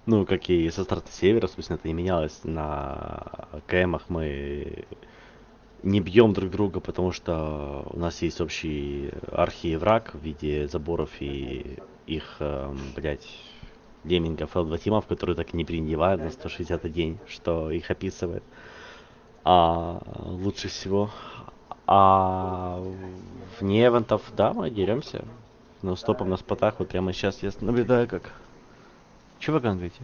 Ну, как и со старта севера, собственно, это не менялось. На КМах мы не бьем друг друга, потому что у нас есть общий архивраг в виде заборов и их, блять, леммингов, элдватимов, которые так и не принимают на 160 день, что их описывает. Лучше всего. А вне эвентов, да, мы деремся. Но стопом на спотах, вот прямо сейчас я наблюдаю, как... Чего вы гангаете?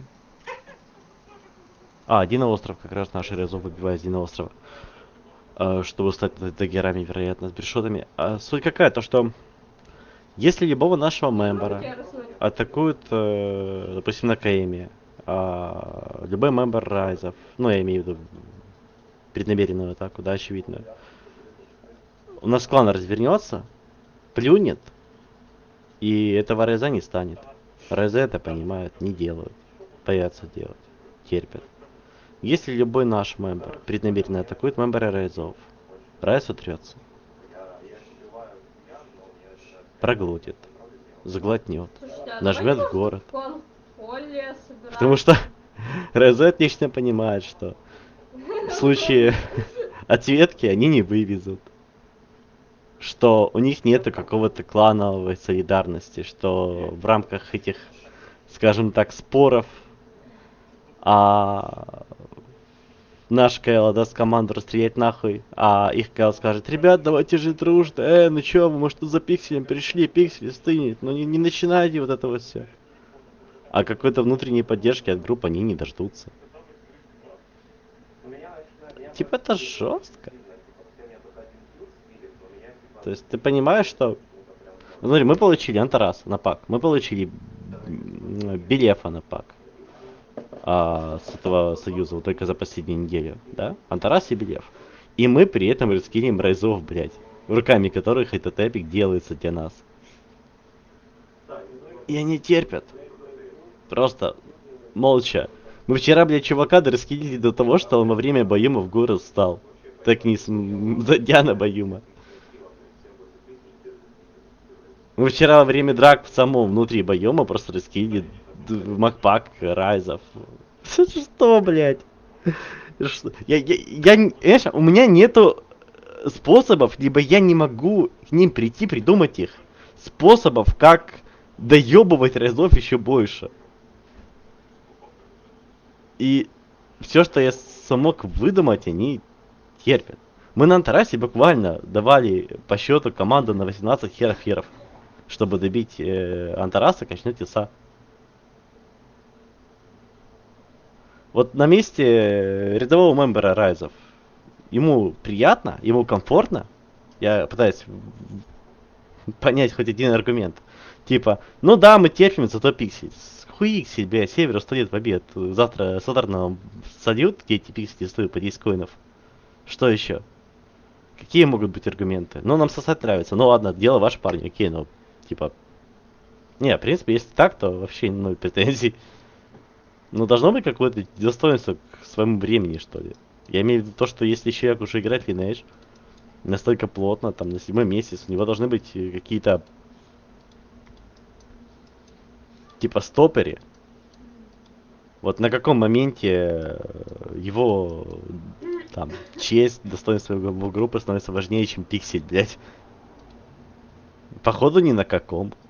Один остров, как раз наши резо выбивает один остров. Чтобы стать даггерами, вероятно, с брешотами. Суть какая, то что если любого нашего мембера атакуют, допустим, на КМе, любой мембер райзов, ну я имею в виду преднамеренную атаку, да, очевидную, у нас клан развернется, плюнет, и этого райза не станет. Райзы это понимают, не делают, боятся делать, терпят. Если любой наш мембер преднамеренно атакует мембера райзов, райз утрется, проглотит, заглотнет, Слушайте, а давайте нажмет в просто город. в клан Холли Потому собираться. что РЗ отлично понимает, что в случае ответки они не вывезут. Что у них нету какого-то клановой солидарности, что в рамках этих, скажем так, споров, а наш КЛ даст команду расстрелять нахуй, а их КЛ скажет: ребят, давайте же дружно, ну чё, вы, может, тут за пикселем пришли, пиксель стынет, ну не начинайте вот это вот все. А какой-то внутренней поддержки от групп они не дождутся. Типа это жестко. То есть ты понимаешь, что... Ну, смотри, мы получили Антарас на пак, мы получили Белефа на пак с этого союза вот только за последнюю неделю, да? Антарас и Белеф. И мы при этом раскинем райзов, блядь, руками которых этот эпик делается для нас. И они терпят. Просто молча. Мы вчера, блядь, чувака дораскинили до того, что он во время Баюма в город встал. Так не зайдя на Баюма. Мы вчера во время драк в самом внутри Баюма просто раскинили макпак райзов. Что, блядь? Знаешь, у меня нету способов, либо я не могу к ним прийти, придумать их. Способов, как доебывать райзов еще больше. И все, что я смог выдумать, они терпят. Мы на Антарасе буквально давали по счету команду на 18 херов, чтобы добить Антараса, качнуть Иса. Вот на месте рядового мембера Райзов ему приятно, ему комфортно. Я пытаюсь понять хоть один аргумент. Типа, ну да, мы терпим, зато пиксель. Хуиксель, бля, север устает в обед. Завтра Садарна сольют, где эти пиксели стоят по 10 коинов. Что еще? Какие могут быть аргументы? Ну, нам сосать нравится. Ну ладно, дело ваше, парни, окей, ну, типа... Не, в принципе, если так, то вообще ноль претензий. Ну, должно быть какое-то достоинство к своему времени, что ли. Я имею в виду то, что если человек уже играет в Lineage настолько плотно, там, на 7-й месяц, у него должны быть какие-то, типа, стопери. Вот на каком моменте его, там, честь, достоинство его группы становится важнее, чем пиксель, блядь. Походу, ни на каком.